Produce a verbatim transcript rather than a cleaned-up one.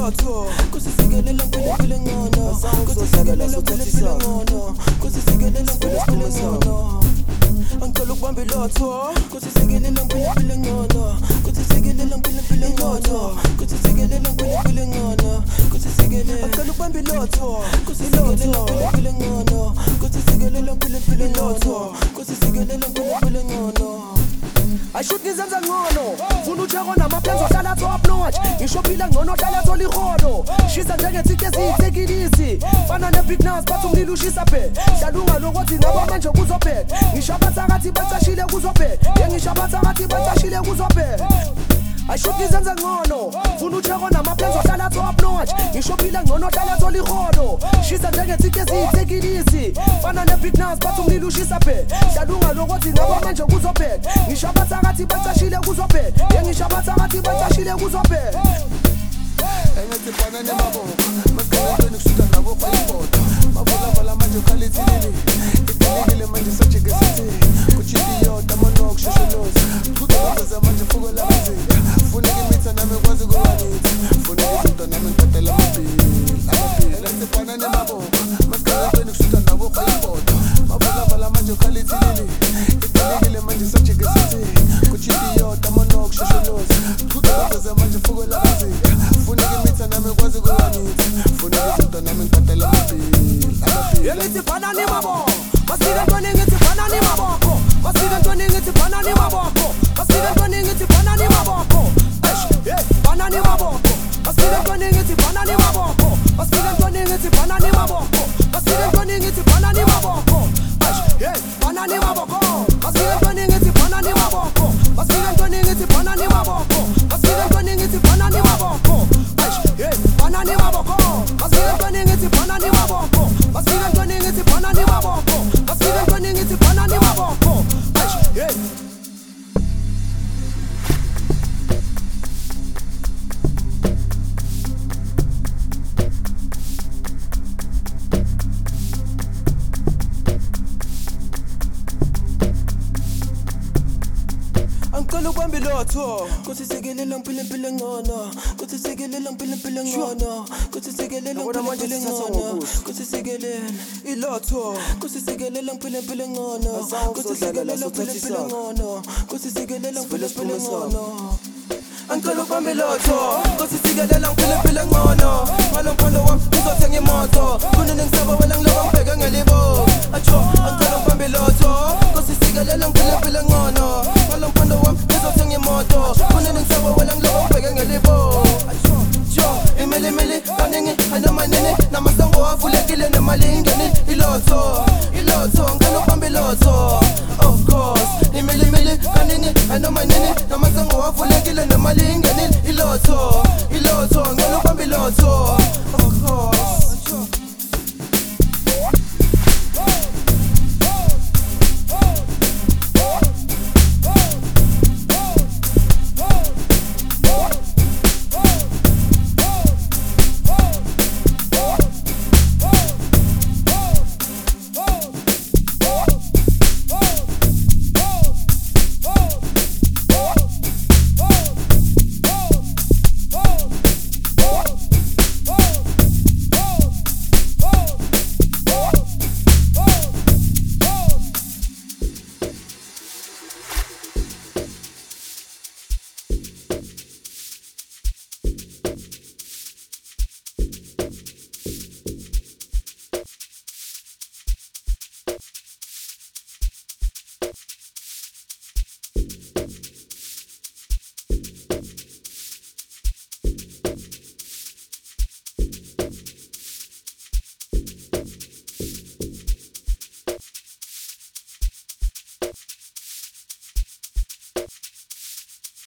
lotho kusisigelela mpilo mpilo ngono kusisigelela mpilo mpilo ngono kusisigelela mpilo mpilo ngono angicela ukubamba ilotho kusisigelela mpilo mpilo ngono kusisigelela mpilo mpilo ngono kusisigelela mpilo mpilo ngono kusisigelela angicela ukubamba ilotho kusisigelela mpilo mpilo ngono kusisigelela mpilo mpilo ngono kusisigelela mpilo mpilo ngono ayishuthi ngizenza ngcono funa utheko namaplans ohlala top notch ngishophila ngcono hlala thola ihodo shisa njengethike eziyithekilisi fana ne-big nas bathi umlilo ushisa phe hlalunga lokuthi ngaba manje kuzobheka ngishabatha kathi bacashile kuzobheka yengishabatha kathi bacashile kuzobheka ayishuthi ngizenza ngcono funa utheko namaplans ohlala top notch ngishophila ngcono hlala thola ihodo shisa njengethike eziyithekilisi fana ne-big nas bathi umlilo ushisa phe hlalunga lokuthi ngaba manje kuzobheka ngishabatha kathi bacashile kuzobheka yengishabatha kathi bacashile kuzobheka engathi fana nemaboko masikhalentweni kusuka nabo kwayibhoda mavulavala manje ukhalithilili idilikile manje sajike sithi kuchipiyota manok shosholozi kuzoza manje fuko lamazika funeka imitha nami kwazi kuwanitha funeka izinto nami ngibhadela amabhili amabhili engathi fana nemaboko masikhalentweni kusuka nabo kwayibhoda mavulavala manje ukhalithilili idilikile manje sajike sithi kuchipiyota manok shosholozi kuzoza manje fuko lamazika funeka imitha nami kwazi kuwanitha funeka izinto nami ngibhadela amabhili amabhili yengithi fana nemaboko masike ntoni ngithi fana nemaboko masike ntoni ngithi fana nemaboko masike ntoni ngithi fana nemaboko eish hey fana nemaboko masike ntoni ngithi fana nemaboko masike ntoni ngithi fana nemaboko masike ntoni ngithi fana nemaboko eish hey fana nemaboko masike ntoni ngithi fana nemaboko masike ntoni ngithi fana nemaboko masike ntoni ngithi fana nemaboko eish hey fana nemaboko masike ntoni ngithi fana nemaboko masike ntoni ngithi fana nemaboko masike ntoni ngithi fana nemaboko eish hey angicela ukubamba ilotho kusisigelela mpilo mpilo ngono kusisigelela mpilo mpilo ngono kusisigelela mpilo mpilo ngono kusisigelela ilotho kusisigelela mpilo mpilo ngono kusisigelela mpilo mpilo ngono kusisigelela mpilo mpilo ngono angicela ukubamba ilotho kusisigelela mpilo mpilo ngono ngalo mpondo wami ngizothenga imoto kunini ngisaba wena ngiloba ngibheke ngelibo acho angicela ukubamba ilotho kusisigelela mpilo mpilo ngono ngalo mpondo wami ngizothenga imoto kunini ngisaba wena ngiloba ngibheke ngelibo acho imili imili kaningi anamanini namasango avulekile nemali ingeni ilotho ilotho ngicela ukubamba ilotho of course imili imili kaningi anamanini namasango avulekile nemali ingeni ilotho ilotho ngicela ukubamba ilotho